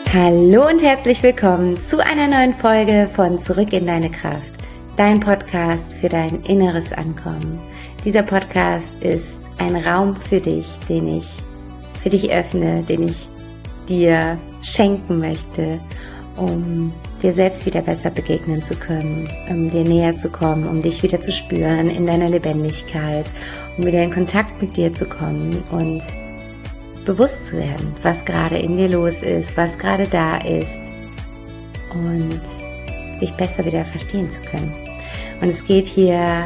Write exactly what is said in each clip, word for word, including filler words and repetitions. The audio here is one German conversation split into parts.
Hallo und herzlich willkommen zu einer neuen Folge von Zurück in deine Kraft, dein Podcast für dein inneres Ankommen. Dieser Podcast ist ein Raum für dich, den ich für dich öffne, den ich dir schenken möchte, um dir selbst wieder besser begegnen zu können, um dir näher zu kommen, um dich wieder zu spüren in deiner Lebendigkeit, um wieder in Kontakt mit dir zu kommen und bewusst zu werden, was gerade in dir los ist, was gerade da ist und dich besser wieder verstehen zu können. Und es geht hier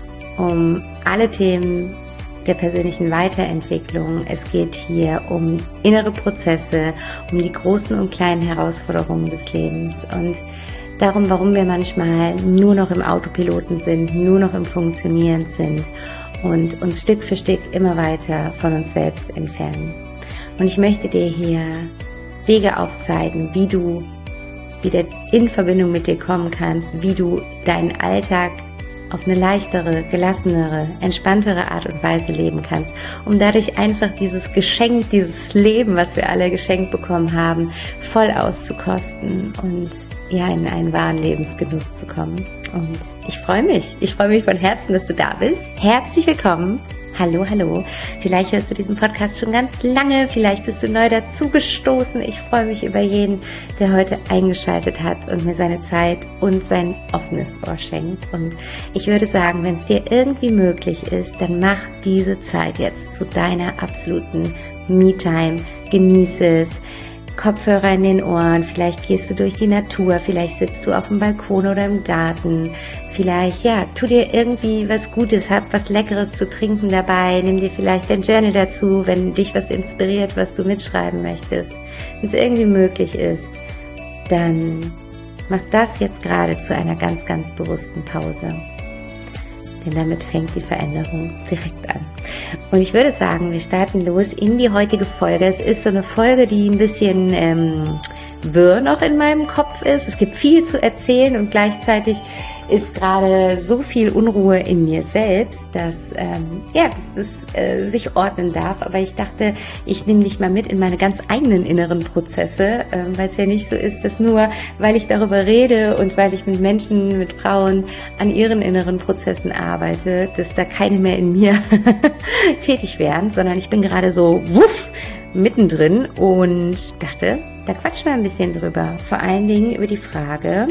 um alle Themen der persönlichen Weiterentwicklung. Es geht hier um innere Prozesse, um die großen und kleinen Herausforderungen des Lebens und darum, warum wir manchmal nur noch im Autopiloten sind, nur noch im Funktionieren sind und uns Stück für Stück immer weiter von uns selbst entfernen. Und ich möchte dir hier Wege aufzeigen, wie du wieder in Verbindung mit dir kommen kannst, wie du deinen Alltag auf eine leichtere, gelassenere, entspanntere Art und Weise leben kannst, um dadurch einfach dieses Geschenk, dieses Leben, was wir alle geschenkt bekommen haben, voll auszukosten und ja, in einen wahren Lebensgenuss zu kommen. Und ich freue mich. Ich freue mich von Herzen, dass du da bist. Herzlich willkommen. Hallo, hallo. Vielleicht hörst du diesen Podcast schon ganz lange, vielleicht bist du neu dazugestoßen. Ich freue mich über jeden, der heute eingeschaltet hat und mir seine Zeit und sein offenes Ohr schenkt. Und ich würde sagen, wenn es dir irgendwie möglich ist, dann mach diese Zeit jetzt zu deiner absoluten Me-Time. Genieße es. Kopfhörer in den Ohren, vielleicht gehst du durch die Natur, vielleicht sitzt du auf dem Balkon oder im Garten, vielleicht, ja, tu dir irgendwie was Gutes, hab was Leckeres zu trinken dabei, nimm dir vielleicht dein Journal dazu, wenn dich was inspiriert, was du mitschreiben möchtest. Wenn es irgendwie möglich ist, dann mach das jetzt gerade zu einer ganz, ganz bewussten Pause. Denn damit fängt die Veränderung direkt an. Und ich würde sagen, wir starten los in die heutige Folge. Es ist so eine Folge, die ein bisschen ähm, wirr noch in meinem Kopf ist. Es gibt viel zu erzählen und gleichzeitig ist gerade so viel Unruhe in mir selbst, dass ähm, ja, dass es äh, sich ordnen darf. Aber ich dachte, ich nehme dich mal mit in meine ganz eigenen inneren Prozesse, äh, weil es ja nicht so ist, dass nur, weil ich darüber rede und weil ich mit Menschen, mit Frauen an ihren inneren Prozessen arbeite, dass da keine mehr in mir tätig wären, sondern ich bin gerade so wuff, mittendrin und dachte, da quatschen wir ein bisschen drüber. Vor allen Dingen über die Frage,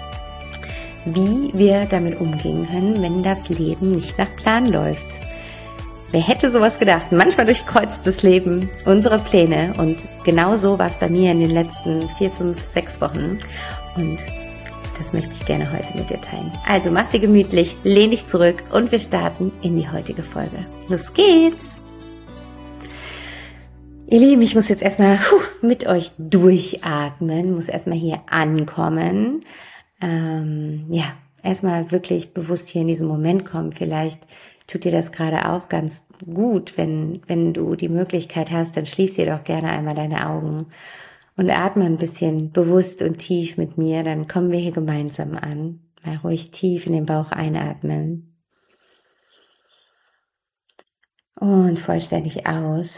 wie wir damit umgehen können, wenn das Leben nicht nach Plan läuft. Wer hätte sowas gedacht? Manchmal durchkreuzt das Leben unsere Pläne und genau so war es bei mir in den letzten vier, fünf, sechs Wochen und das möchte ich gerne heute mit dir teilen. Also mach's dir gemütlich, lehn dich zurück und wir starten in die heutige Folge. Los geht's! Ihr Lieben, ich muss jetzt erstmal puh, mit euch durchatmen, muss erstmal hier ankommen. Ähm, ja, erstmal wirklich bewusst hier in diesen Moment kommen. Vielleicht tut dir das gerade auch ganz gut, wenn, wenn du die Möglichkeit hast, dann schließ dir doch gerne einmal deine Augen und atme ein bisschen bewusst und tief mit mir, dann kommen wir hier gemeinsam an. Mal ruhig tief in den Bauch einatmen und vollständig aus.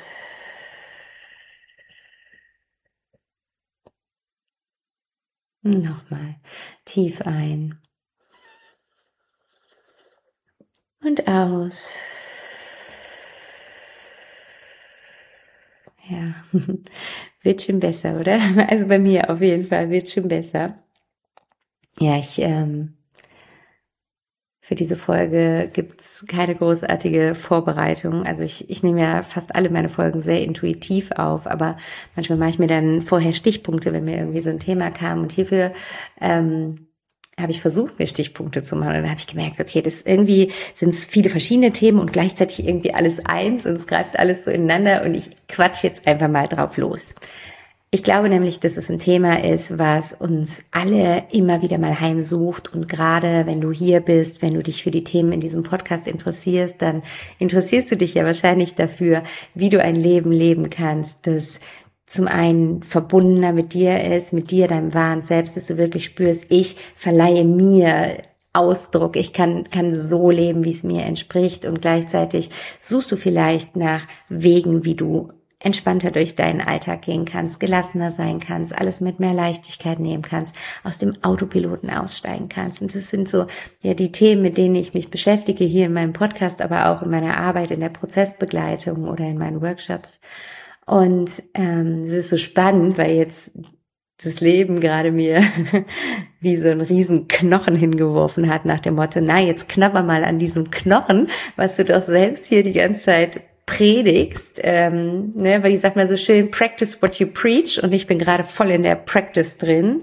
Nochmal tief ein und aus. Ja, wird schon besser, oder? Also bei mir auf jeden Fall wird schon besser. Ja, ich ähm, für diese Folge gibt's keine großartige Vorbereitung. Also ich, ich nehme ja fast alle meine Folgen sehr intuitiv auf, aber manchmal mache ich mir dann vorher Stichpunkte, wenn mir irgendwie so ein Thema kam. Und hierfür ähm, habe ich versucht, mir Stichpunkte zu machen. Und dann habe ich gemerkt, okay, das irgendwie sind es viele verschiedene Themen und gleichzeitig irgendwie alles eins und es greift alles so ineinander und ich quatsch jetzt einfach mal drauf los. Ich glaube nämlich, dass es ein Thema ist, was uns alle immer wieder mal heimsucht und gerade wenn du hier bist, wenn du dich für die Themen in diesem Podcast interessierst, dann interessierst du dich ja wahrscheinlich dafür, wie du ein Leben leben kannst, das zum einen verbundener mit dir ist, mit dir, deinem wahren Selbst, dass du wirklich spürst, ich verleihe mir Ausdruck, ich kann, kann so leben, wie es mir entspricht und gleichzeitig suchst du vielleicht nach Wegen, wie du entspannter durch deinen Alltag gehen kannst, gelassener sein kannst, alles mit mehr Leichtigkeit nehmen kannst, aus dem Autopiloten aussteigen kannst. Und das sind so ja die Themen, mit denen ich mich beschäftige hier in meinem Podcast, aber auch in meiner Arbeit in der Prozessbegleitung oder in meinen Workshops. Und ähm, es ist so spannend, weil jetzt das Leben gerade mir wie so einen riesen Knochen hingeworfen hat nach dem Motto, na, jetzt knabber mal an diesem Knochen, was du doch selbst hier die ganze Zeit predigst, ähm, ne, weil ich sag mal so schön, practice what you preach, und ich bin gerade voll in der Practice drin.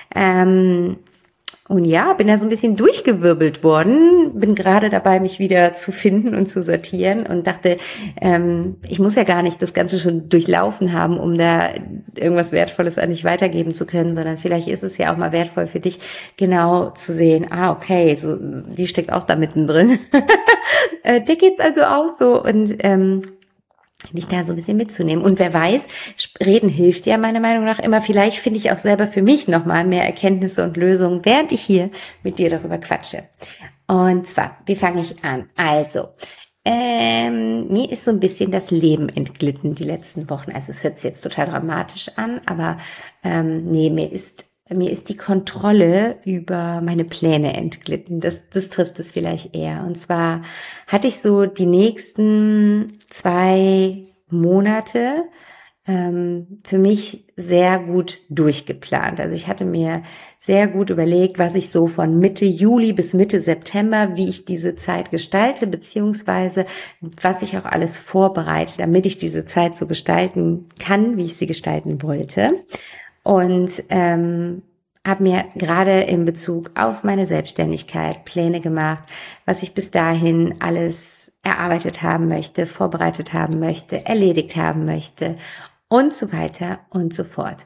Ähm, Und ja, bin da so ein bisschen durchgewirbelt worden, bin gerade dabei, mich wieder zu finden und zu sortieren und dachte, ähm, ich muss ja gar nicht das Ganze schon durchlaufen haben, um da irgendwas Wertvolles an dich weitergeben zu können, sondern vielleicht ist es ja auch mal wertvoll für dich, genau zu sehen, ah, okay, so, die steckt auch da mittendrin. äh, dir geht's also auch so, und ähm, dich da so ein bisschen mitzunehmen. Und wer weiß, reden hilft ja meiner Meinung nach immer. Vielleicht finde ich auch selber für mich nochmal mehr Erkenntnisse und Lösungen, während ich hier mit dir darüber quatsche. Und zwar, wie fange ich an? Also, ähm, mir ist so ein bisschen das Leben entglitten die letzten Wochen. Also es hört sich jetzt total dramatisch an, aber ähm, nee, mir ist Mir ist die Kontrolle über meine Pläne entglitten. Das, das trifft es vielleicht eher. Und zwar hatte ich so die nächsten zwei Monate ähm, für mich sehr gut durchgeplant. Also ich hatte mir sehr gut überlegt, was ich so von Mitte Juli bis Mitte September, wie ich diese Zeit gestalte, beziehungsweise was ich auch alles vorbereite, damit ich diese Zeit so gestalten kann, wie ich sie gestalten wollte. Und ähm, habe mir gerade in Bezug auf meine Selbstständigkeit Pläne gemacht, was ich bis dahin alles erarbeitet haben möchte, vorbereitet haben möchte, erledigt haben möchte und so weiter und so fort.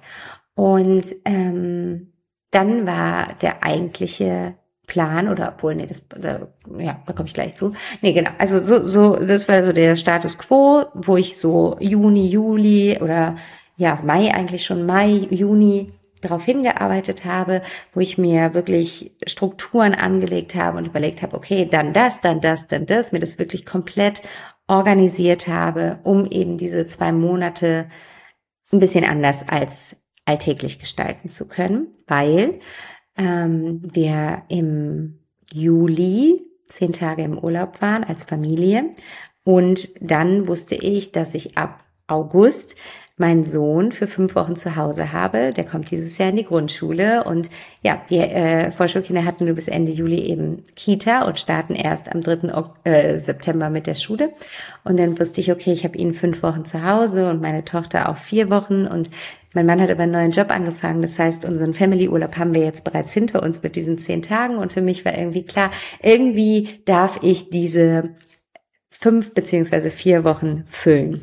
Und ähm, dann war der eigentliche Plan, oder obwohl, nee, das, da, ja, da komme ich gleich zu. Nee, genau, also so, so, das war so der Status quo, wo ich so Juni, Juli oder ja, Mai eigentlich schon, Mai, Juni darauf hingearbeitet habe, wo ich mir wirklich Strukturen angelegt habe und überlegt habe, okay, dann das, dann das, dann das, mir das wirklich komplett organisiert habe, um eben diese zwei Monate ein bisschen anders als alltäglich gestalten zu können, weil ähm, wir im Juli zehn Tage im Urlaub waren als Familie, und dann wusste ich, dass ich ab August meinen Sohn für fünf Wochen zu Hause habe. Der kommt dieses Jahr in die Grundschule, und ja, die äh, Vorschulkinder hatten nur bis Ende Juli eben Kita und starten erst am dritten Äh, September mit der Schule. Und dann wusste ich, okay, ich habe ihn fünf Wochen zu Hause und meine Tochter auch vier Wochen, und mein Mann hat aber einen neuen Job angefangen. Das heißt, unseren Family-Urlaub haben wir jetzt bereits hinter uns mit diesen zehn Tagen, und für mich war irgendwie klar, irgendwie darf ich diese fünf beziehungsweise vier Wochen füllen.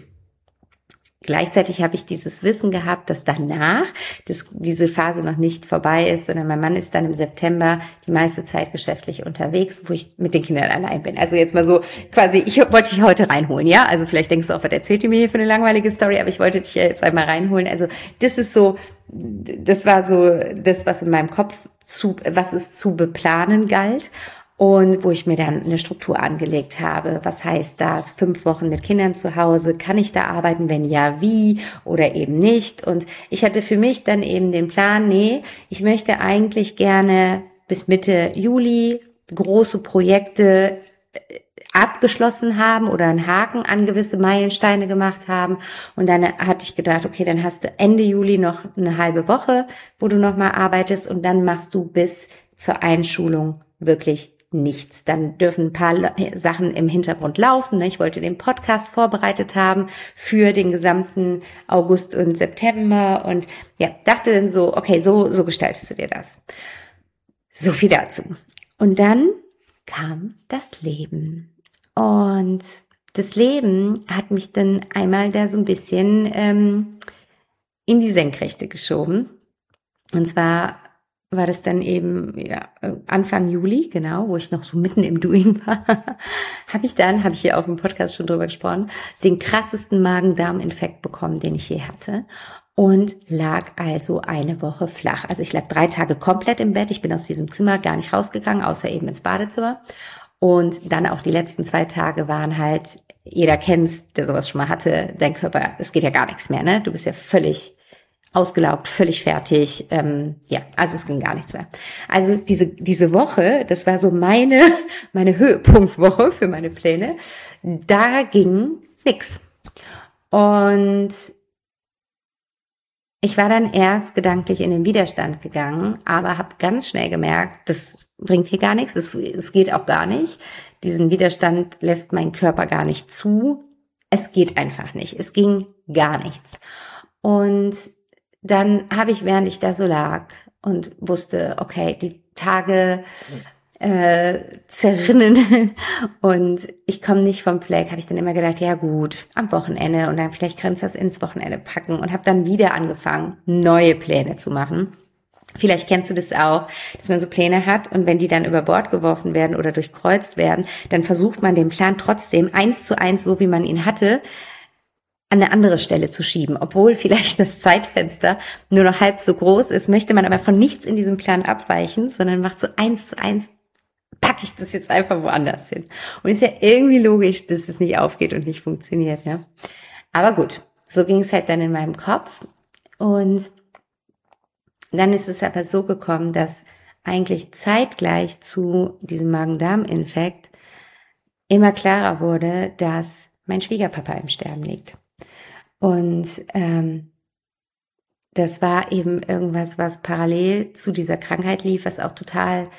Gleichzeitig habe ich dieses Wissen gehabt, dass danach dass diese Phase noch nicht vorbei ist, sondern mein Mann ist dann im September die meiste Zeit geschäftlich unterwegs, wo ich mit den Kindern allein bin. Also jetzt mal so quasi, ich wollte dich heute reinholen, ja? Also vielleicht denkst du auch, was erzählt ihr mir hier für eine langweilige Story, aber ich wollte dich ja jetzt einmal reinholen. Also das ist so, das war so das, was in meinem Kopf zu, was es zu beplanen galt. Und wo ich mir dann eine Struktur angelegt habe. Was heißt das? Fünf Wochen mit Kindern zu Hause. Kann ich da arbeiten? Wenn ja, wie? Oder eben nicht? Und ich hatte für mich dann eben den Plan, nee, ich möchte eigentlich gerne bis Mitte Juli große Projekte abgeschlossen haben oder einen Haken an gewisse Meilensteine gemacht haben. Und dann hatte ich gedacht, okay, dann hast du Ende Juli noch eine halbe Woche, wo du nochmal arbeitest, und dann machst du bis zur Einschulung wirklich nichts. Dann dürfen ein paar Sachen im Hintergrund laufen. Ich wollte den Podcast vorbereitet haben für den gesamten August und September, und ja, dachte dann so, okay, so, so gestaltest du dir das. So viel dazu. Und dann kam das Leben. Und das Leben hat mich dann einmal da so ein bisschen ähm, in die Senkrechte geschoben. Und zwar war das dann eben ja, Anfang Juli, genau, wo ich noch so mitten im Doing war, habe ich dann, habe ich hier auch im Podcast schon drüber gesprochen, den krassesten Magen-Darm-Infekt bekommen, den ich je hatte, und lag also eine Woche flach. Also ich lag drei Tage komplett im Bett, ich bin aus diesem Zimmer gar nicht rausgegangen, außer eben ins Badezimmer. Und dann auch die letzten zwei Tage waren halt, jeder kennt's, der sowas schon mal hatte, dein Körper, es geht ja gar nichts mehr, ne? Du bist ja völlig ausgelaugt, völlig fertig. Ähm, ja, also es ging gar nichts mehr. Also diese diese Woche, das war so meine meine Höhepunktwoche für meine Pläne. Da ging nix. Und ich war dann erst gedanklich in den Widerstand gegangen, aber habe ganz schnell gemerkt, das bringt hier gar nichts, es, es geht auch gar nicht. Diesen Widerstand lässt mein Körper gar nicht zu. Es geht einfach nicht. Es ging gar nichts. Und dann habe ich, während ich da so lag und wusste, okay, die Tage äh, zerrinnen und ich komme nicht vom Fleck, habe ich dann immer gedacht, ja gut, am Wochenende und dann vielleicht kannst du das ins Wochenende packen und habe dann wieder angefangen, neue Pläne zu machen. Vielleicht kennst du das auch, dass man so Pläne hat und wenn die dann über Bord geworfen werden oder durchkreuzt werden, dann versucht man den Plan trotzdem eins zu eins, so wie man ihn hatte, an eine andere Stelle zu schieben, obwohl vielleicht das Zeitfenster nur noch halb so groß ist, möchte man aber von nichts in diesem Plan abweichen, sondern macht so eins zu eins, packe ich das jetzt einfach woanders hin. Und ist ja irgendwie logisch, dass es nicht aufgeht und nicht funktioniert, ja. Aber gut, so ging es halt dann in meinem Kopf. Und dann ist es aber so gekommen, dass eigentlich zeitgleich zu diesem Magen-Darm-Infekt immer klarer wurde, dass mein Schwiegerpapa im Sterben liegt. Und ähm, das war eben irgendwas, was parallel zu dieser Krankheit lief, was auch total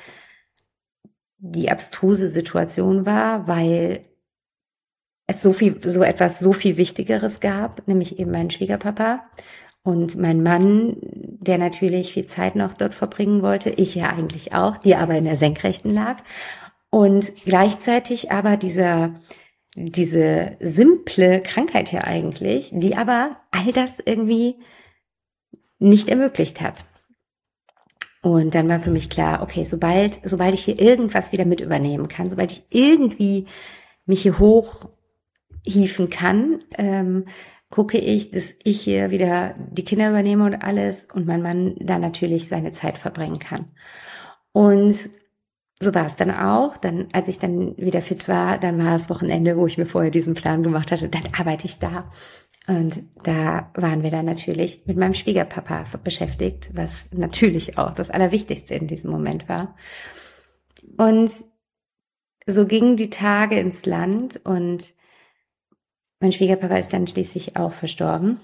die abstruse Situation war, weil es so viel, so etwas so viel Wichtigeres gab, nämlich eben meinen Schwiegerpapa und mein Mann, der natürlich viel Zeit noch dort verbringen wollte, ich ja eigentlich auch, die aber in der Senkrechten lag. Und gleichzeitig aber dieser diese simple Krankheit hier eigentlich, die aber all das irgendwie nicht ermöglicht hat. Und dann war für mich klar, okay, sobald, sobald ich hier irgendwas wieder mit übernehmen kann, sobald ich irgendwie mich hier hochhieven kann, ähm, gucke ich, dass ich hier wieder die Kinder übernehme und alles und mein Mann da natürlich seine Zeit verbringen kann. Und so war es dann auch. Dann, als ich dann wieder fit war, dann war das Wochenende, wo ich mir vorher diesen Plan gemacht hatte, dann arbeite ich da. Und da waren wir dann natürlich mit meinem Schwiegerpapa beschäftigt, was natürlich auch das Allerwichtigste in diesem Moment war. Und so gingen die Tage ins Land und mein Schwiegerpapa ist dann schließlich auch verstorben.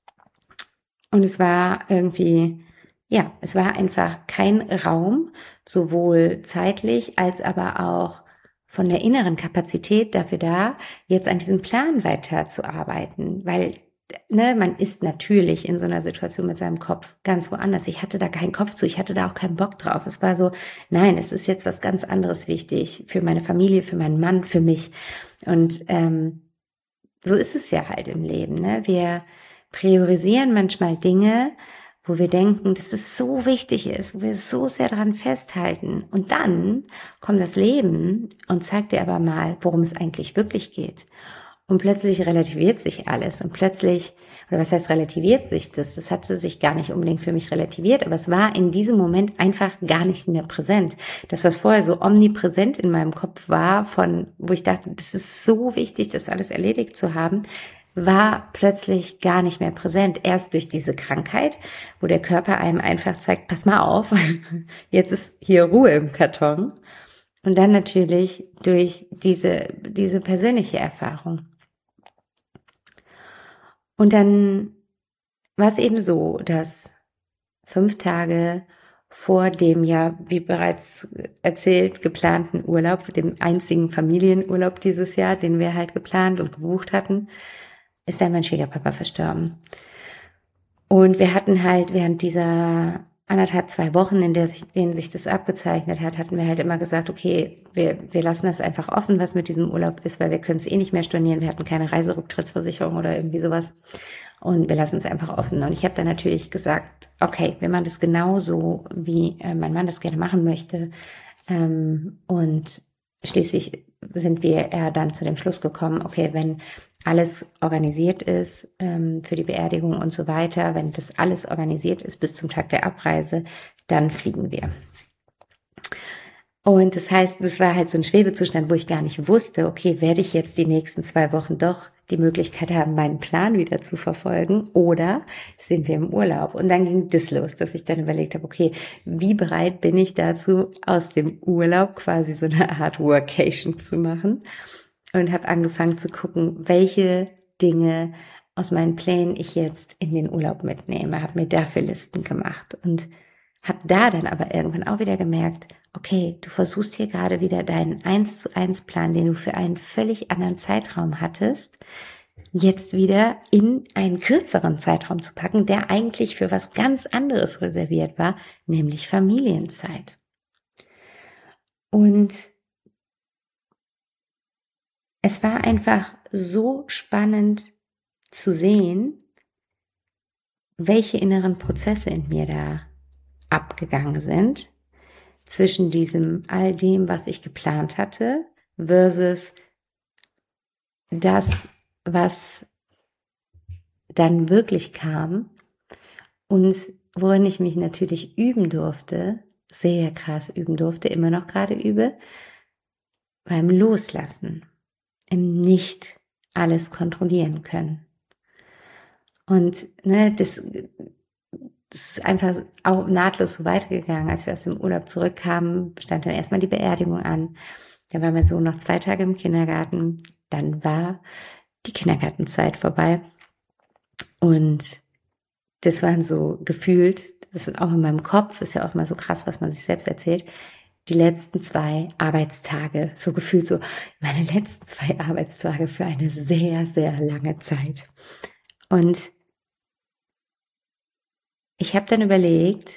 Und es war irgendwie, ja, es war einfach kein Raum, sowohl zeitlich als aber auch von der inneren Kapazität dafür da, jetzt an diesem Plan weiterzuarbeiten, weil ne, man ist natürlich in so einer Situation mit seinem Kopf ganz woanders. Ich hatte da keinen Kopf zu, ich hatte da auch keinen Bock drauf. Es war so, nein, es ist jetzt was ganz anderes wichtig für meine Familie, für meinen Mann, für mich. Und ähm, so ist es ja halt im Leben. Ne? Wir priorisieren manchmal Dinge, wo wir denken, dass es so wichtig ist, wo wir so sehr daran festhalten. Und dann kommt das Leben und zeigt dir aber mal, worum es eigentlich wirklich geht. Und plötzlich relativiert sich alles. Und plötzlich, oder was heißt relativiert sich das? Das hat sich gar nicht unbedingt für mich relativiert, aber es war in diesem Moment einfach gar nicht mehr präsent. Das, was vorher so omnipräsent in meinem Kopf war, von wo ich dachte, das ist so wichtig, das alles erledigt zu haben, war plötzlich gar nicht mehr präsent. Erst durch diese Krankheit, wo der Körper einem einfach zeigt, pass mal auf, jetzt ist hier Ruhe im Karton. Und dann natürlich durch diese, diese persönliche Erfahrung. Und dann war es eben so, dass fünf Tage vor dem ja, wie bereits erzählt, geplanten Urlaub, dem einzigen Familienurlaub dieses Jahr, den wir halt geplant und gebucht hatten, ist dann mein Schwiegerpapa verstorben. Und wir hatten halt während dieser anderthalb, zwei Wochen, in der sich, denen sich das abgezeichnet hat, hatten wir halt immer gesagt, okay, wir, wir lassen das einfach offen, was mit diesem Urlaub ist, weil wir können es eh nicht mehr stornieren. Wir hatten keine Reiserücktrittsversicherung oder irgendwie sowas. Und wir lassen es einfach offen. Und ich habe dann natürlich gesagt, okay, wir machen das genauso, wie äh, mein Mann das gerne machen möchte. Ähm, und schließlich sind wir eher dann zu dem Schluss gekommen, okay, wenn alles organisiert ist ähm, für die Beerdigung und so weiter, wenn das alles organisiert ist bis zum Tag der Abreise, dann fliegen wir. Und das heißt, das war halt so ein Schwebezustand, wo ich gar nicht wusste, okay, werde ich jetzt die nächsten zwei Wochen doch die Möglichkeit haben, meinen Plan wieder zu verfolgen oder sind wir im Urlaub? Und dann ging das los, dass ich dann überlegt habe, okay, wie bereit bin ich dazu, aus dem Urlaub quasi so eine Art Workation zu machen? Und habe angefangen zu gucken, welche Dinge aus meinen Plänen ich jetzt in den Urlaub mitnehme, habe mir dafür Listen gemacht und habe da dann aber irgendwann auch wieder gemerkt, okay, du versuchst hier gerade wieder deinen eins zu eins Plan, den du für einen völlig anderen Zeitraum hattest, jetzt wieder in einen kürzeren Zeitraum zu packen, der eigentlich für was ganz anderes reserviert war, nämlich Familienzeit. Und es war einfach so spannend zu sehen, welche inneren Prozesse in mir da abgegangen sind, zwischen diesem all dem, was ich geplant hatte, versus das, was dann wirklich kam und worin ich mich natürlich üben durfte, sehr krass üben durfte, immer noch gerade übe, beim Loslassen, im Nicht alles kontrollieren können. Und ne, das Es ist einfach auch nahtlos so weitergegangen. Als wir aus dem Urlaub zurückkamen, stand dann erstmal die Beerdigung an. Dann war mein Sohn noch zwei Tage im Kindergarten. Dann war die Kindergartenzeit vorbei. Und das waren so gefühlt, das ist auch in meinem Kopf, ist ja auch immer so krass, was man sich selbst erzählt, die letzten zwei Arbeitstage. So gefühlt so meine letzten zwei Arbeitstage für eine sehr, sehr lange Zeit. Und ich habe dann überlegt,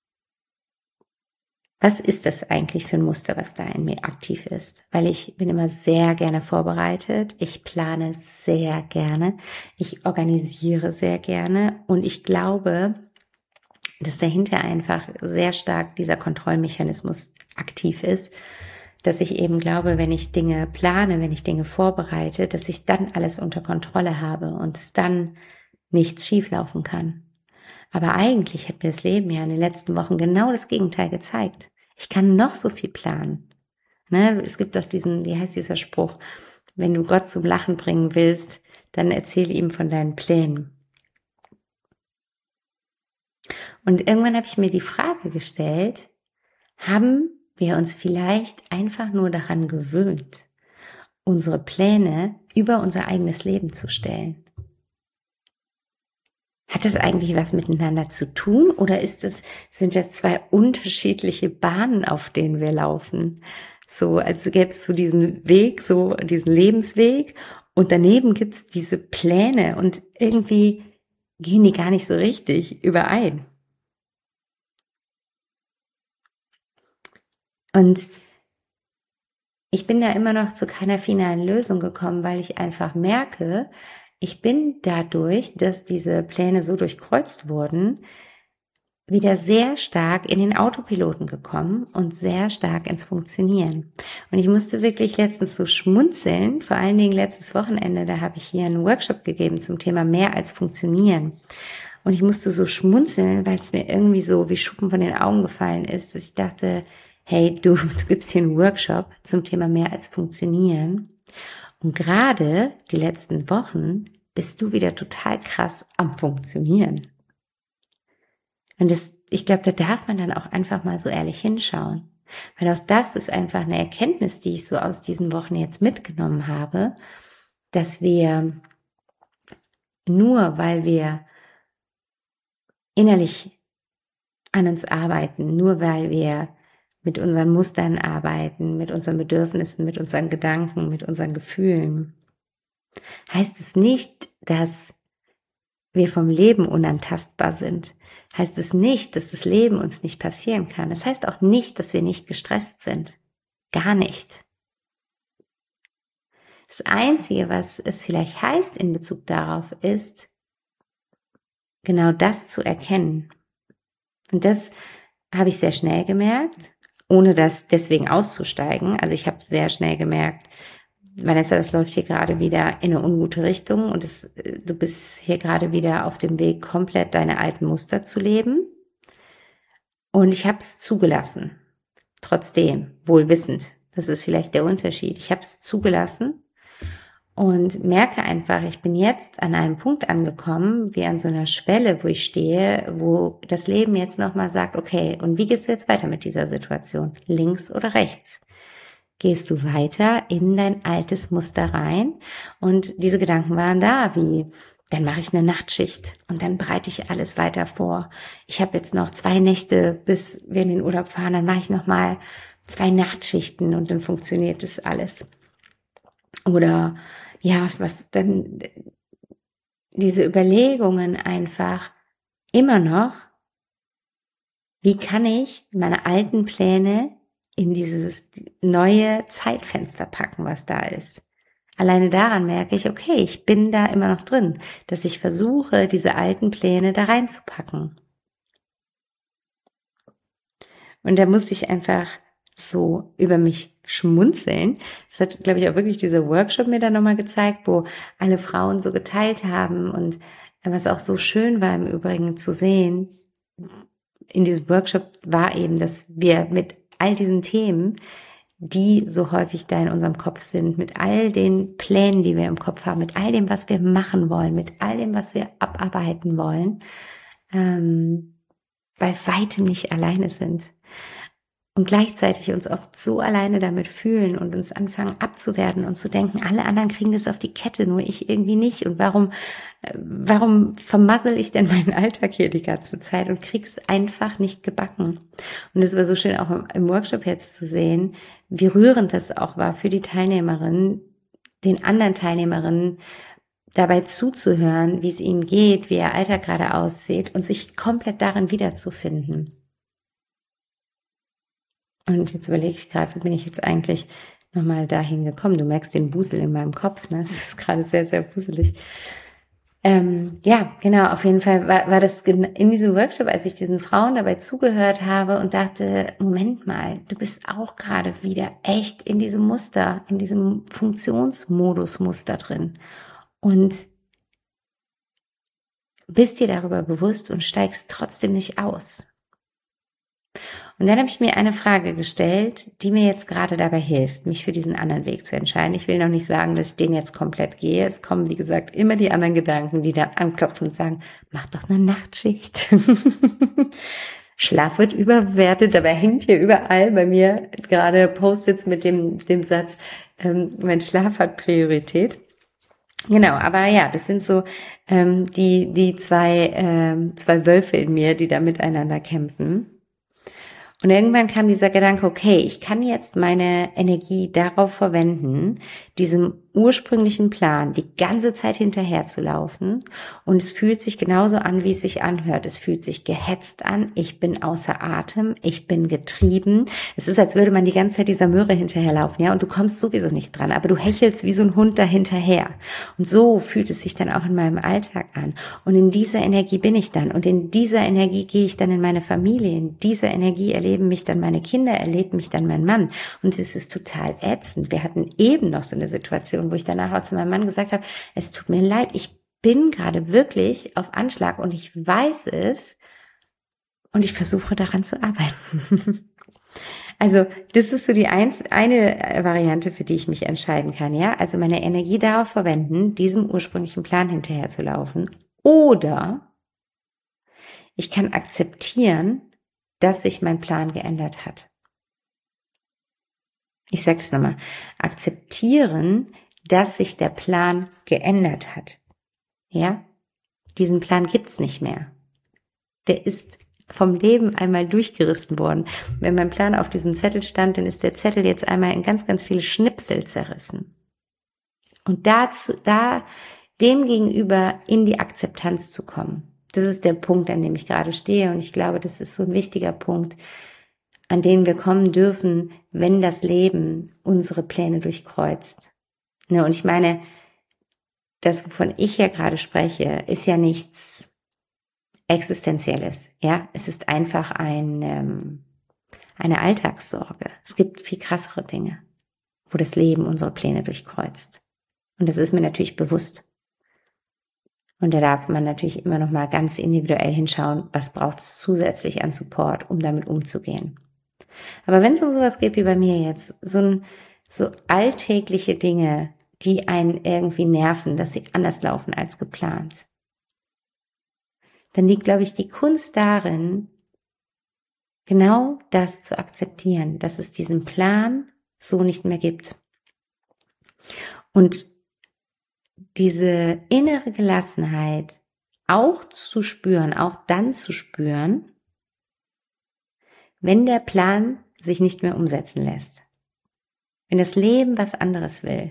was ist das eigentlich für ein Muster, was da in mir aktiv ist? Weil ich bin immer sehr gerne vorbereitet, ich plane sehr gerne, ich organisiere sehr gerne und ich glaube, dass dahinter einfach sehr stark dieser Kontrollmechanismus aktiv ist, dass ich eben glaube, wenn ich Dinge plane, wenn ich Dinge vorbereite, dass ich dann alles unter Kontrolle habe und es dann nichts schieflaufen kann. Aber eigentlich hat mir das Leben ja in den letzten Wochen genau das Gegenteil gezeigt. Ich kann noch so viel planen. Ne? Es gibt doch diesen, wie heißt dieser Spruch, wenn du Gott zum Lachen bringen willst, dann erzähl ihm von deinen Plänen. Und irgendwann habe ich mir die Frage gestellt, haben wir uns vielleicht einfach nur daran gewöhnt, unsere Pläne über unser eigenes Leben zu stellen? Hat das eigentlich was miteinander zu tun oder ist es, sind das zwei unterschiedliche Bahnen, auf denen wir laufen? So, als gäbe es so diesen Weg, so diesen Lebensweg und daneben gibt es diese Pläne und irgendwie gehen die gar nicht so richtig überein. Und ich bin da immer noch zu keiner finalen Lösung gekommen, weil ich einfach merke, ich bin dadurch, dass diese Pläne so durchkreuzt wurden, wieder sehr stark in den Autopiloten gekommen und sehr stark ins Funktionieren. Und ich musste wirklich letztens so schmunzeln, vor allen Dingen letztes Wochenende, da habe ich hier einen Workshop gegeben zum Thema mehr als funktionieren. Und ich musste so schmunzeln, weil es mir irgendwie so wie Schuppen von den Augen gefallen ist, dass ich dachte, hey, du, du gibst hier einen Workshop zum Thema mehr als funktionieren. Und gerade die letzten Wochen bist du wieder total krass am Funktionieren. Und das, ich glaube, da darf man dann auch einfach mal so ehrlich hinschauen. Weil auch das ist einfach eine Erkenntnis, die ich so aus diesen Wochen jetzt mitgenommen habe, dass wir nur, weil wir innerlich an uns arbeiten, nur weil wir mit unseren Mustern arbeiten, mit unseren Bedürfnissen, mit unseren Gedanken, mit unseren Gefühlen, heißt es nicht, dass wir vom Leben unantastbar sind. Heißt es nicht, dass das Leben uns nicht passieren kann. Es heißt auch nicht, dass wir nicht gestresst sind. Gar nicht. Das Einzige, was es vielleicht heißt in Bezug darauf, ist, genau das zu erkennen. Und das habe ich sehr schnell gemerkt, ohne das deswegen auszusteigen. Also ich habe sehr schnell gemerkt, Vanessa, das läuft hier gerade wieder in eine ungute Richtung und es, du bist hier gerade wieder auf dem Weg, komplett deine alten Muster zu leben. Und ich habe es zugelassen. Trotzdem, wohl wissend. Das ist vielleicht der Unterschied. Ich habe es zugelassen und merke einfach, ich bin jetzt an einem Punkt angekommen, wie an so einer Schwelle, wo ich stehe, wo das Leben jetzt nochmal sagt, okay, und wie gehst du jetzt weiter mit dieser Situation? Links oder rechts? Gehst du weiter in dein altes Muster rein? Und diese Gedanken waren da, wie, dann mache ich eine Nachtschicht und dann bereite ich alles weiter vor. Ich habe jetzt noch zwei Nächte, bis wir in den Urlaub fahren, dann mache ich nochmal zwei Nachtschichten und dann funktioniert das alles. Oder ja, was dann diese Überlegungen einfach immer noch, wie kann ich meine alten Pläne in dieses neue Zeitfenster packen, was da ist. Alleine daran merke ich, okay, ich bin da immer noch drin, dass ich versuche, diese alten Pläne da reinzupacken. Und da musste ich einfach so über mich schmunzeln. Das hat, glaube ich, auch wirklich dieser Workshop mir dann nochmal gezeigt, wo alle Frauen so geteilt haben und was auch so schön war im Übrigen zu sehen, in diesem Workshop war eben, dass wir mit all diesen Themen, die so häufig da in unserem Kopf sind, mit all den Plänen, die wir im Kopf haben, mit all dem, was wir machen wollen, mit all dem, was wir abarbeiten wollen, ähm, bei weitem nicht alleine sind. Und gleichzeitig uns oft so alleine damit fühlen und uns anfangen abzuwerten und zu denken, alle anderen kriegen das auf die Kette, nur ich irgendwie nicht. Und warum, warum vermassel ich denn meinen Alltag hier die ganze Zeit und krieg's einfach nicht gebacken? Und es war so schön auch im Workshop jetzt zu sehen, wie rührend das auch war für die Teilnehmerinnen, den anderen Teilnehmerinnen dabei zuzuhören, wie es ihnen geht, wie ihr Alltag gerade aussieht und sich komplett darin wiederzufinden. Und jetzt überlege ich gerade, wie bin ich jetzt eigentlich nochmal dahin gekommen? Du merkst den Wusel in meinem Kopf, ne? Es ist gerade sehr, sehr wuselig. Ähm, ja, genau, auf jeden Fall war, war das in diesem Workshop, als ich diesen Frauen dabei zugehört habe und dachte, Moment mal, du bist auch gerade wieder echt in diesem Muster, in diesem Funktionsmodus-Muster drin. Und bist dir darüber bewusst und steigst trotzdem nicht aus. Und dann habe ich mir eine Frage gestellt, die mir jetzt gerade dabei hilft, mich für diesen anderen Weg zu entscheiden. Ich will noch nicht sagen, dass ich den jetzt komplett gehe. Es kommen, wie gesagt, immer die anderen Gedanken, die dann anklopfen und sagen, mach doch eine Nachtschicht. Schlaf wird überwertet, dabei hängt hier überall bei mir gerade Post-its mit dem, dem Satz, ähm, mein Schlaf hat Priorität. Genau, aber ja, das sind so ähm, die, die zwei, ähm, zwei Wölfe in mir, die da miteinander kämpfen. Und irgendwann kam dieser Gedanke, okay, ich kann jetzt meine Energie darauf verwenden, diesem ursprünglichen Plan die ganze Zeit hinterher zu laufen. Und es fühlt sich genauso an, wie es sich anhört. Es fühlt sich gehetzt an. Ich bin außer Atem. Ich bin getrieben. Es ist, als würde man die ganze Zeit dieser Möhre hinterherlaufen, ja. Und du kommst sowieso nicht dran, aber du hechelst wie so ein Hund dahinterher. Und so fühlt es sich dann auch in meinem Alltag an. Und in dieser Energie bin ich dann. Und in dieser Energie gehe ich dann in meine Familie. In dieser Energie erleben mich dann meine Kinder, erlebt mich dann mein Mann. Und es ist total ätzend. Wir hatten eben noch so eine Situation, wo ich danach auch zu meinem Mann gesagt habe, es tut mir leid, ich bin gerade wirklich auf Anschlag und ich weiß es und ich versuche daran zu arbeiten. Also das ist so die eins, eine Variante, für die ich mich entscheiden kann, ja. Also meine Energie darauf verwenden, diesem ursprünglichen Plan hinterher zu laufen. Oder ich kann akzeptieren, dass sich mein Plan geändert hat. Ich sage es nochmal. Akzeptieren, dass sich der Plan geändert hat. Ja? Diesen Plan gibt's nicht mehr. Der ist vom Leben einmal durchgerissen worden. Wenn mein Plan auf diesem Zettel stand, dann ist der Zettel jetzt einmal in ganz, ganz viele Schnipsel zerrissen. Und dazu, da, dem gegenüber in die Akzeptanz zu kommen. Das ist der Punkt, an dem ich gerade stehe. Und ich glaube, das ist so ein wichtiger Punkt, an den wir kommen dürfen, wenn das Leben unsere Pläne durchkreuzt. Ne, und ich meine, das, wovon ich hier gerade spreche, ist ja nichts Existenzielles. Ja, es ist einfach ein, ähm, eine Alltagssorge. Es gibt viel krassere Dinge, wo das Leben unsere Pläne durchkreuzt. Und das ist mir natürlich bewusst. Und da darf man natürlich immer noch mal ganz individuell hinschauen, was braucht es zusätzlich an Support, um damit umzugehen. Aber wenn es um sowas geht wie bei mir jetzt, so, ein, so alltägliche Dinge, die einen irgendwie nerven, dass sie anders laufen als geplant, dann liegt, glaube ich, die Kunst darin, genau das zu akzeptieren, dass es diesen Plan so nicht mehr gibt. Und diese innere Gelassenheit auch zu spüren, auch dann zu spüren, wenn der Plan sich nicht mehr umsetzen lässt. Wenn das Leben was anderes will.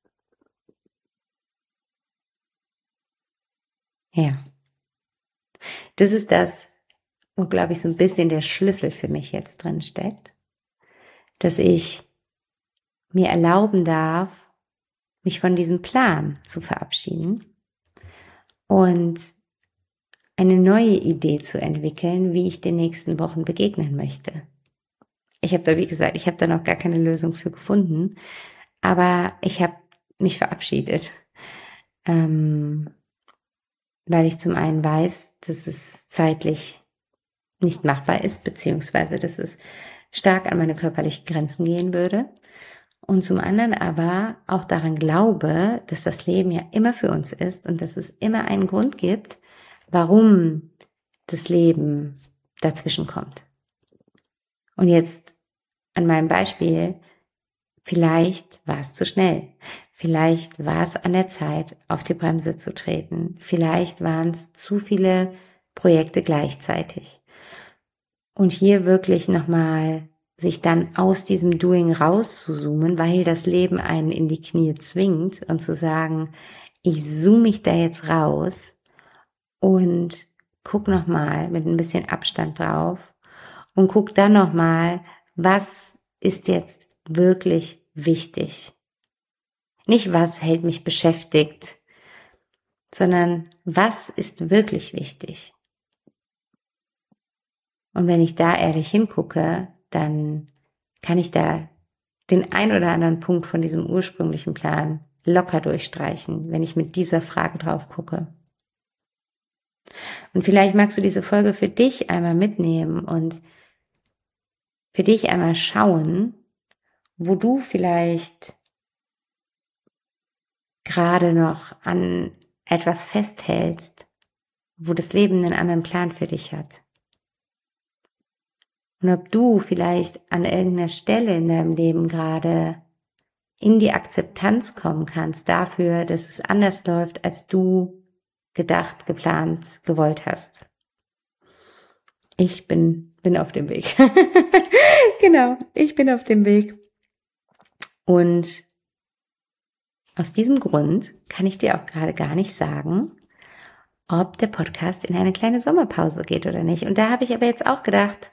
Ja. Das ist das, wo, glaube ich, so ein bisschen der Schlüssel für mich jetzt drin steckt. Dass ich mir erlauben darf, mich von diesem Plan zu verabschieden und eine neue Idee zu entwickeln, wie ich den nächsten Wochen begegnen möchte. Ich habe da, wie gesagt, ich habe da noch gar keine Lösung für gefunden, aber ich habe mich verabschiedet, ähm, weil ich zum einen weiß, dass es zeitlich nicht machbar ist, beziehungsweise dass es stark an meine körperlichen Grenzen gehen würde. Und zum anderen aber auch daran glaube, dass das Leben ja immer für uns ist und dass es immer einen Grund gibt, warum das Leben dazwischen kommt. Und jetzt an meinem Beispiel, vielleicht war es zu schnell. Vielleicht war es an der Zeit, auf die Bremse zu treten. Vielleicht waren es zu viele Projekte gleichzeitig. Und hier wirklich nochmal sich dann aus diesem Doing rauszuzoomen, weil das Leben einen in die Knie zwingt und zu sagen, ich zoome mich da jetzt raus und guck nochmal mit ein bisschen Abstand drauf und guck dann nochmal, was ist jetzt wirklich wichtig. Nicht was hält mich beschäftigt, sondern was ist wirklich wichtig. Und wenn ich da ehrlich hingucke, dann kann ich da den ein oder anderen Punkt von diesem ursprünglichen Plan locker durchstreichen, wenn ich mit dieser Frage drauf gucke. Und vielleicht magst du diese Folge für dich einmal mitnehmen und für dich einmal schauen, wo du vielleicht gerade noch an etwas festhältst, wo das Leben einen anderen Plan für dich hat. Und ob du vielleicht an irgendeiner Stelle in deinem Leben gerade in die Akzeptanz kommen kannst dafür, dass es anders läuft, als du gedacht, geplant, gewollt hast. Ich bin, bin auf dem Weg. Genau, ich bin auf dem Weg. Und aus diesem Grund kann ich dir auch gerade gar nicht sagen, ob der Podcast in eine kleine Sommerpause geht oder nicht. Und da habe ich aber jetzt auch gedacht,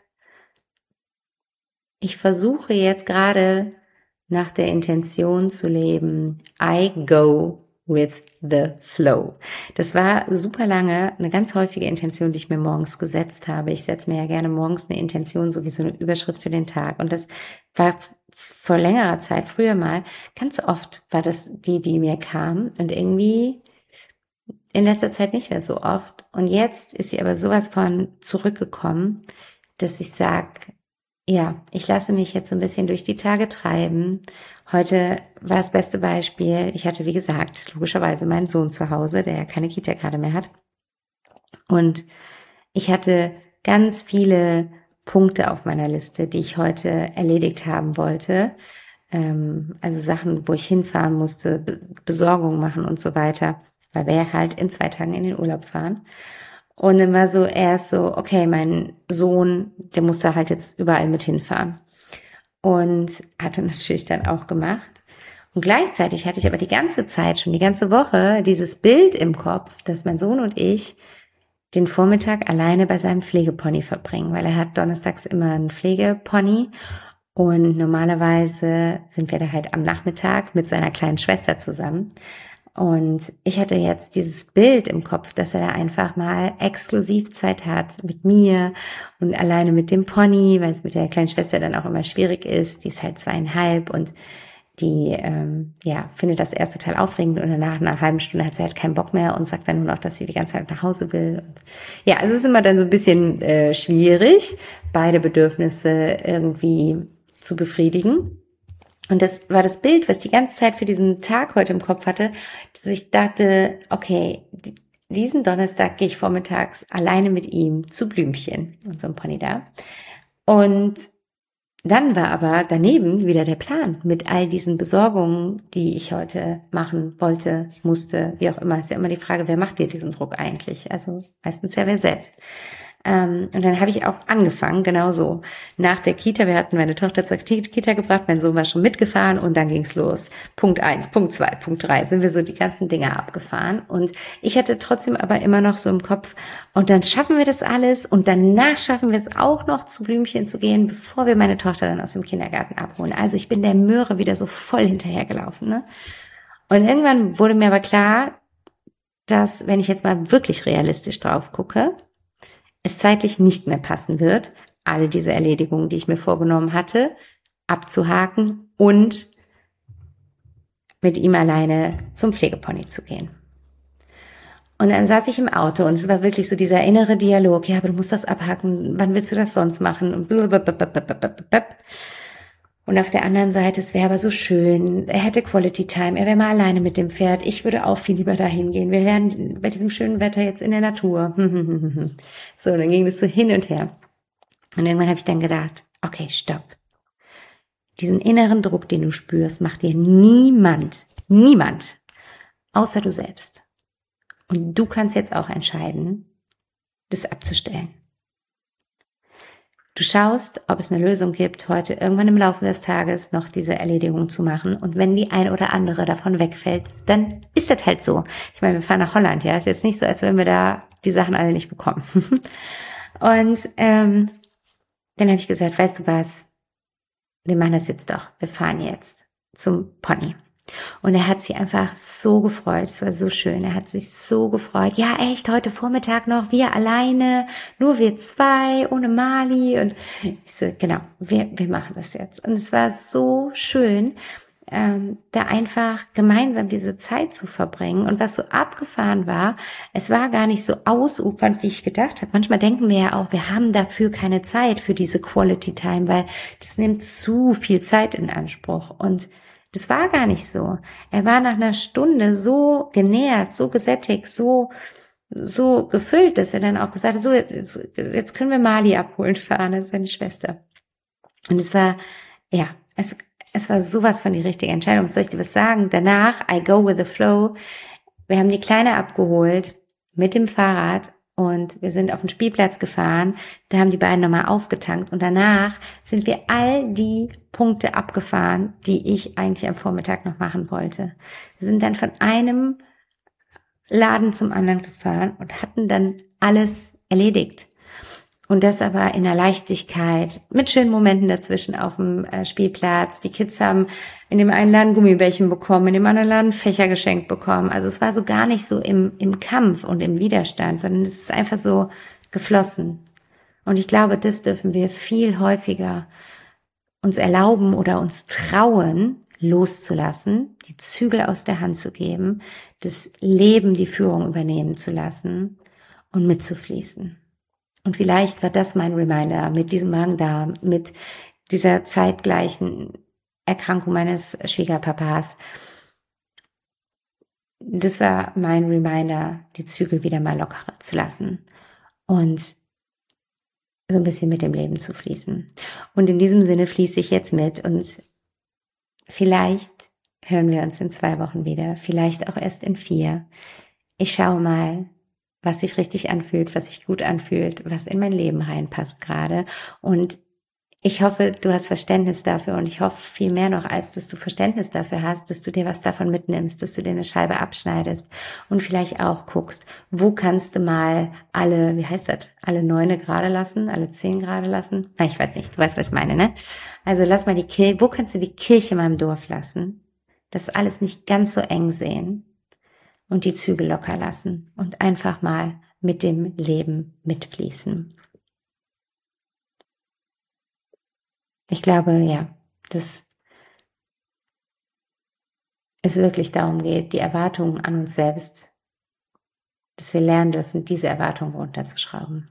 ich versuche jetzt gerade nach der Intention zu leben, I go with the flow. Das war super lange eine ganz häufige Intention, die ich mir morgens gesetzt habe. Ich setze mir ja gerne morgens eine Intention, so wie so eine Überschrift für den Tag. Und das war vor längerer Zeit, früher mal, ganz oft war das die, die mir kam. Und irgendwie in letzter Zeit nicht mehr so oft. Und jetzt ist sie aber sowas von zurückgekommen, dass ich sage, ja, ich lasse mich jetzt so ein bisschen durch die Tage treiben. Heute war das beste Beispiel. Ich hatte, wie gesagt, logischerweise meinen Sohn zu Hause, der ja keine Kita gerade mehr hat. Und ich hatte ganz viele Punkte auf meiner Liste, die ich heute erledigt haben wollte. Ähm, also Sachen, wo ich hinfahren musste, Be- Besorgung machen und so weiter, weil wir halt in zwei Tagen in den Urlaub fahren. Und dann war so erst so, okay, mein Sohn, der musste halt jetzt überall mit hinfahren. Und hat er natürlich dann auch gemacht. Und gleichzeitig hatte ich aber die ganze Zeit, schon die ganze Woche, dieses Bild im Kopf, dass mein Sohn und ich den Vormittag alleine bei seinem Pflegepony verbringen, weil er hat donnerstags immer einen Pflegepony und normalerweise sind wir da halt am Nachmittag mit seiner kleinen Schwester zusammen. Und ich hatte jetzt dieses Bild im Kopf, dass er da einfach mal Exklusivzeit hat mit mir und alleine mit dem Pony, weil es mit der kleinen Schwester dann auch immer schwierig ist. Die ist halt zweieinhalb und die ähm, ja findet das erst total aufregend und danach, nach einer halben Stunde, hat sie halt keinen Bock mehr und sagt dann nur noch, dass sie die ganze Zeit nach Hause will. Und ja, also es ist immer dann so ein bisschen äh, schwierig, beide Bedürfnisse irgendwie zu befriedigen. Und das war das Bild, was ich die ganze Zeit für diesen Tag heute im Kopf hatte, dass ich dachte, okay, diesen Donnerstag gehe ich vormittags alleine mit ihm zu Blümchen, unserem Pony da. Und dann war aber daneben wieder der Plan mit all diesen Besorgungen, die ich heute machen wollte, musste, wie auch immer. Ist ja immer die Frage, wer macht dir diesen Druck eigentlich? Also meistens ja wer selbst. Ähm, und dann habe ich auch angefangen, genauso. Nach der Kita, wir hatten meine Tochter zur Kita gebracht, mein Sohn war schon mitgefahren und dann ging's los. Punkt eins, Punkt zwei, Punkt drei, sind wir so die ganzen Dinge abgefahren. Und ich hatte trotzdem aber immer noch so im Kopf, und dann schaffen wir das alles und danach schaffen wir es auch noch, zu Blümchen zu gehen, bevor wir meine Tochter dann aus dem Kindergarten abholen. Also ich bin der Möhre wieder so voll hinterhergelaufen, ne? Und irgendwann wurde mir aber klar, dass, wenn ich jetzt mal wirklich realistisch drauf gucke, es zeitlich nicht mehr passen wird, all diese Erledigungen, die ich mir vorgenommen hatte, abzuhaken und mit ihm alleine zum Pflegepony zu gehen. Und dann saß ich im Auto und es war wirklich so dieser innere Dialog, ja, aber du musst das abhaken, wann willst du das sonst machen? Und Und auf der anderen Seite, es wäre aber so schön, er hätte Quality Time, er wäre mal alleine mit dem Pferd, ich würde auch viel lieber dahin gehen, wir wären bei diesem schönen Wetter jetzt in der Natur. So, und dann ging das so hin und her. Und irgendwann habe ich dann gedacht, okay, stopp. Diesen inneren Druck, den du spürst, macht dir niemand, niemand, außer du selbst. Und du kannst jetzt auch entscheiden, das abzustellen. Du schaust, ob es eine Lösung gibt, heute irgendwann im Laufe des Tages noch diese Erledigung zu machen. Und wenn die ein oder andere davon wegfällt, dann ist das halt so. Ich meine, wir fahren nach Holland, ja. Ist jetzt nicht so, als wenn wir da die Sachen alle nicht bekommen. Und ähm, dann habe ich gesagt, weißt du was, wir machen das jetzt doch. Wir fahren jetzt zum Pony. Und er hat sich einfach so gefreut, es war so schön, er hat sich so gefreut, ja echt, heute Vormittag noch, wir alleine, nur wir zwei, ohne Mali, und ich so, genau, wir, wir machen das jetzt. Und es war so schön, ähm, da einfach gemeinsam diese Zeit zu verbringen. Und was so abgefahren war, es war gar nicht so ausufernd, wie ich gedacht habe. Manchmal denken wir ja auch, wir haben dafür keine Zeit für diese Quality Time, weil das nimmt zu viel Zeit in Anspruch. Und das war gar nicht so. Er war nach einer Stunde so genährt, so gesättigt, so so gefüllt, dass er dann auch gesagt hat, so jetzt, jetzt können wir Mali abholen fahren, das ist seine Schwester. Und es war, ja, es, es war sowas von die richtige Entscheidung. Soll ich dir was sagen? Danach, I go with the flow. Wir haben die Kleine abgeholt mit dem Fahrrad und wir sind auf den Spielplatz gefahren. Da haben die beiden nochmal aufgetankt und danach sind wir all die Punkte abgefahren, die ich eigentlich am Vormittag noch machen wollte. Wir sind dann von einem Laden zum anderen gefahren und hatten dann alles erledigt. Und das aber in der Leichtigkeit, mit schönen Momenten dazwischen auf dem äh, Spielplatz. Die Kids haben in dem einen Laden Gummibärchen bekommen, in dem anderen Laden Fächer geschenkt bekommen. Also es war so gar nicht so im, im Kampf und im Widerstand, sondern es ist einfach so geflossen. Und ich glaube, das dürfen wir viel häufiger uns erlauben oder uns trauen, loszulassen, die Zügel aus der Hand zu geben, das Leben die Führung übernehmen zu lassen und mitzufließen. Und vielleicht war das mein Reminder mit diesem Magen-Darm, mit dieser zeitgleichen Erkrankung meines Schwiegerpapas. Das war mein Reminder, die Zügel wieder mal lockerer zu lassen und so ein bisschen mit dem Leben zu fließen. Und in diesem Sinne fließe ich jetzt mit und vielleicht hören wir uns in zwei Wochen wieder, vielleicht auch erst in vier. Ich schaue mal, was sich richtig anfühlt, was sich gut anfühlt, was in mein Leben reinpasst gerade. Und ich hoffe, du hast Verständnis dafür und ich hoffe viel mehr noch, als dass du Verständnis dafür hast, dass du dir was davon mitnimmst, dass du dir eine Scheibe abschneidest und vielleicht auch guckst, wo kannst du mal alle, wie heißt das, alle Neune gerade lassen, alle zehn gerade lassen? Na, ich weiß nicht, du weißt, was ich meine, ne? Also lass mal die Kirche, wo kannst du die Kirche mal im Dorf lassen? Das alles nicht ganz so eng sehen und die Zügel locker lassen und einfach mal mit dem Leben mitfließen. Ich glaube, ja, das es wirklich darum geht, die Erwartungen an uns selbst, dass wir lernen dürfen, diese Erwartungen runterzuschrauben.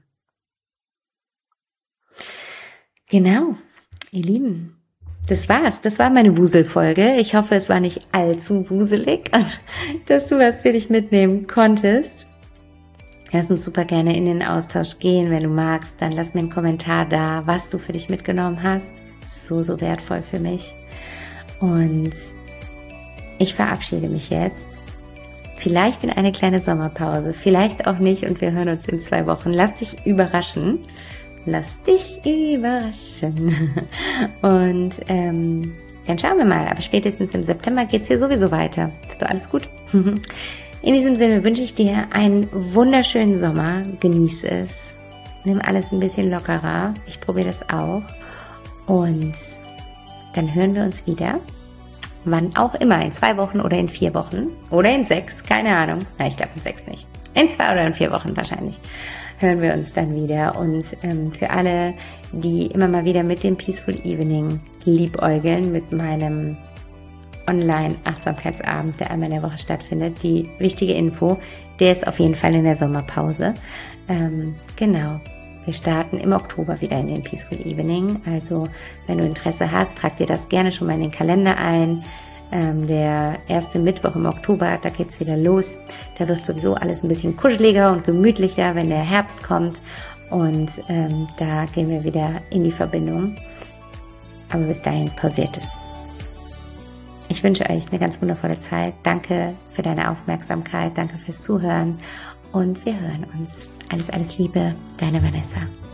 Genau, ihr Lieben, das war's. Das war meine Wuselfolge. Ich hoffe, es war nicht allzu wuselig und dass du was für dich mitnehmen konntest. Lass uns super gerne in den Austausch gehen, wenn du magst. Dann lass mir einen Kommentar da, was du für dich mitgenommen hast. So, so wertvoll für mich. Und ich verabschiede mich jetzt. Vielleicht in eine kleine Sommerpause, vielleicht auch nicht und wir hören uns in zwei Wochen. Lass dich überraschen. Lass dich überraschen. Und ähm, dann schauen wir mal. Aber spätestens im September geht es hier sowieso weiter. Ist doch alles gut. In diesem Sinne wünsche ich dir einen wunderschönen Sommer. Genieße es. Nimm alles ein bisschen lockerer. Ich probiere das auch. Und dann hören wir uns wieder. Wann auch immer, in zwei Wochen oder in vier Wochen oder in sechs, keine Ahnung. Na, ich glaube in sechs nicht. In zwei oder in vier Wochen wahrscheinlich hören wir uns dann wieder. Und ähm, für alle, die immer mal wieder mit dem Peaceful Evening liebäugeln, mit meinem Online-Achtsamkeitsabend, der einmal in der Woche stattfindet, die wichtige Info, der ist auf jeden Fall in der Sommerpause. Ähm, genau. Wir starten im Oktober wieder in den Peaceful Evening. Also, wenn du Interesse hast, trag dir das gerne schon mal in den Kalender ein. Ähm, der erste Mittwoch im Oktober, da geht's wieder los. Da wird sowieso alles ein bisschen kuscheliger und gemütlicher, wenn der Herbst kommt. Und ähm, da gehen wir wieder in die Verbindung. Aber bis dahin pausiert es. Ich wünsche euch eine ganz wundervolle Zeit. Danke für deine Aufmerksamkeit. Danke fürs Zuhören. Und wir hören uns. Alles, alles Liebe, deine Vanessa.